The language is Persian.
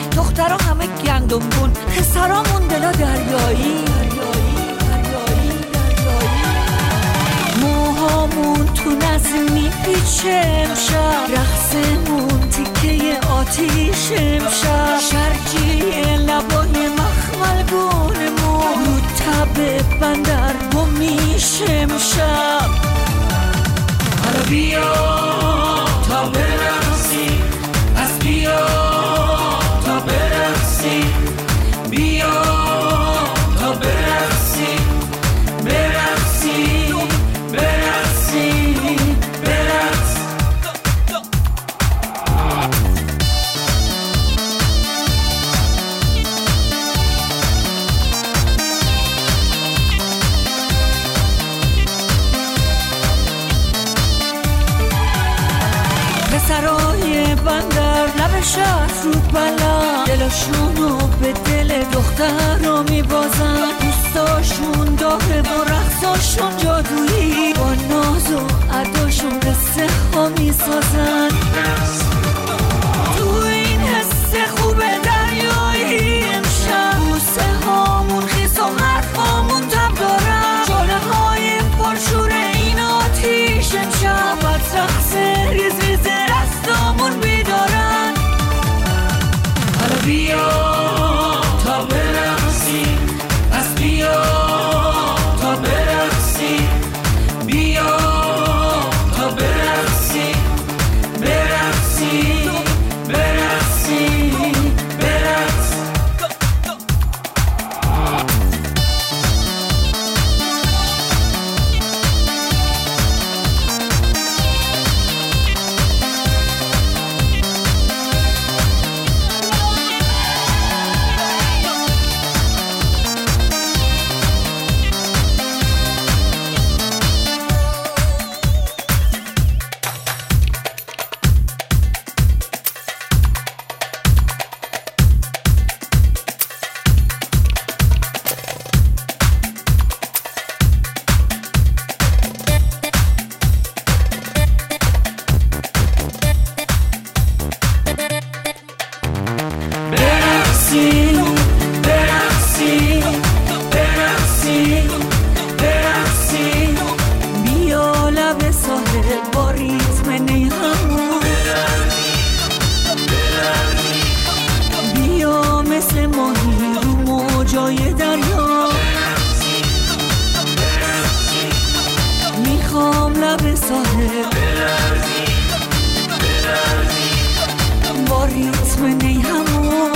دخترها همه گندمبون، پسرامون دلا دریایی. موهامون تو نسیم میپیچه امشب، رقصمون تیکه آتیش امشب، شرجی لبای مخملگونمون رو تب بندر گم میشه امشب. حالا بیا تا برقصیم، از بیا تا برقصیم، بیا تا برقصیم، برقصیم برقصیم برقص. پسرای بندر لب شهر رو بلند، دلشونو به دل دخترها میبازن، دوستاشون داغه و رقصاشون جادویی، با ناز و اداشون قصه ها میسازن. تو این حس خوب دریایی امشب، بوسه هامون خیس و حرفامون تب دارن، شعله های پرشور این آتیش امشب، از رقص ریز ریز دستامون بیدارن. حالا بیا تا برقصیم، از بیا تا برقصیم، بیا تا برقصیم، برقصیم برقصیم برقص. برقصیم برقصیم برقصیم برقصیم، بیا لب ساحل با ریتم نیمون، بیا مثل ماهی رو موجای دریا، میخوام لب ساحل با ریتم نیمون.